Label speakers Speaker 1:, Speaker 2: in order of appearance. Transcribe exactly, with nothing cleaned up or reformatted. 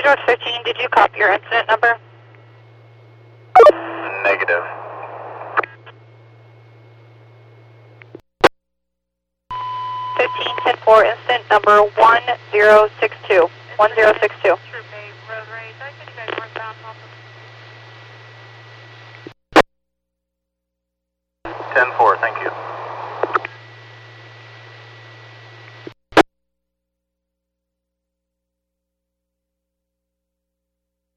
Speaker 1: North fifteen, did you copy your incident number?
Speaker 2: Negative.
Speaker 1: fifteen ten four, incident number one zero six two. one zero six two.
Speaker 3: Troop eight, road rage. I think you guys northbound off of
Speaker 2: ten four, thank you.